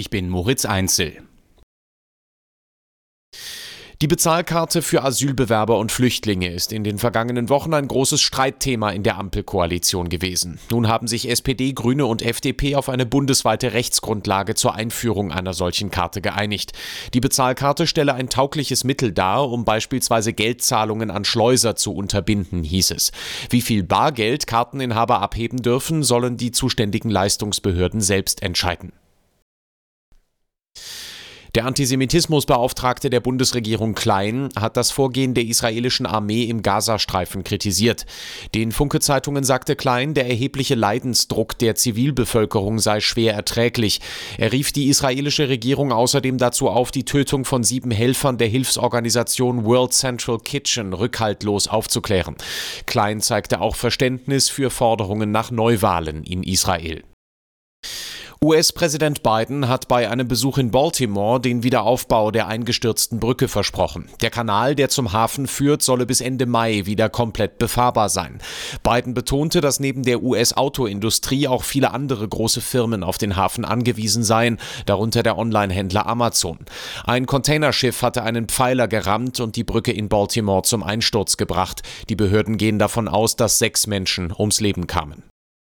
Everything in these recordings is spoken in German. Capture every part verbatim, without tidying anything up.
Ich bin Moritz Einzel. Die Bezahlkarte für Asylbewerber und Flüchtlinge ist in den vergangenen Wochen ein großes Streitthema in der Ampelkoalition gewesen. Nun haben sich S P D, Grüne und F D P auf eine bundesweite Rechtsgrundlage zur Einführung einer solchen Karte geeinigt. Die Bezahlkarte stelle ein taugliches Mittel dar, um beispielsweise Geldzahlungen an Schleuser zu unterbinden, hieß es. Wie viel Bargeld Karteninhaber abheben dürfen, sollen die zuständigen Leistungsbehörden selbst entscheiden. Der Antisemitismusbeauftragte der Bundesregierung Klein hat das Vorgehen der israelischen Armee im Gazastreifen kritisiert. Den Funke-Zeitungen sagte Klein, der erhebliche Leidensdruck der Zivilbevölkerung sei schwer erträglich. Er rief die israelische Regierung außerdem dazu auf, die Tötung von sieben Helfern der Hilfsorganisation World Central Kitchen rückhaltlos aufzuklären. Klein zeigte auch Verständnis für Forderungen nach Neuwahlen in Israel. U S-Präsident Biden hat bei einem Besuch in Baltimore den Wiederaufbau der eingestürzten Brücke versprochen. Der Kanal, der zum Hafen führt, solle bis Ende Mai wieder komplett befahrbar sein. Biden betonte, dass neben der U S-Autoindustrie auch viele andere große Firmen auf den Hafen angewiesen seien, darunter der Online-Händler Amazon. Ein Containerschiff hatte einen Pfeiler gerammt und die Brücke in Baltimore zum Einsturz gebracht. Die Behörden gehen davon aus, dass sechs Menschen ums Leben kamen.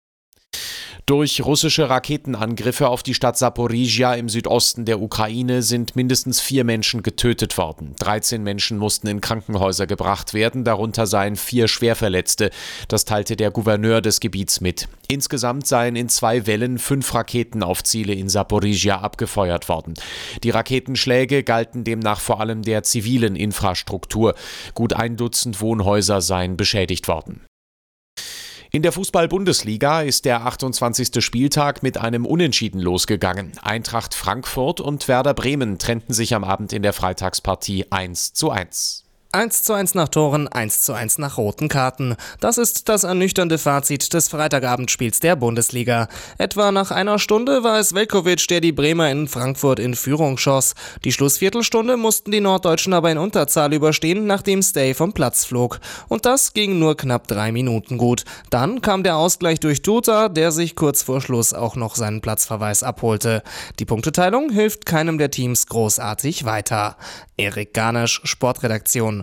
Durch russische Raketenangriffe auf die Stadt Saporizhia im Südosten der Ukraine sind mindestens vier Menschen getötet worden. dreizehn Menschen mussten in Krankenhäuser gebracht werden, darunter seien vier Schwerverletzte. Das teilte der Gouverneur des Gebiets mit. Insgesamt seien in zwei Wellen fünf Raketen auf Ziele in Saporizhia abgefeuert worden. Die Raketenschläge galten demnach vor allem der zivilen Infrastruktur. Gut ein Dutzend Wohnhäuser seien beschädigt worden. In der Fußball-Bundesliga ist der achtundzwanzigste Spieltag mit einem Unentschieden losgegangen. Eintracht Frankfurt und Werder Bremen trennten sich am Abend in der Freitagspartie eins zu eins. eins zu eins nach Toren, eins zu eins nach roten Karten. Das ist das ernüchternde Fazit des Freitagabendspiels der Bundesliga. Etwa nach einer Stunde war es Veljkovic, der die Bremer in Frankfurt in Führung schoss. Die Schlussviertelstunde mussten die Norddeutschen aber in Unterzahl überstehen, nachdem Stay vom Platz flog. Und das ging nur knapp drei Minuten gut. Dann kam der Ausgleich durch Tuta, der sich kurz vor Schluss auch noch seinen Platzverweis abholte. Die Punkteteilung hilft keinem der Teams großartig weiter. Erik Ganesch, Sportredaktion.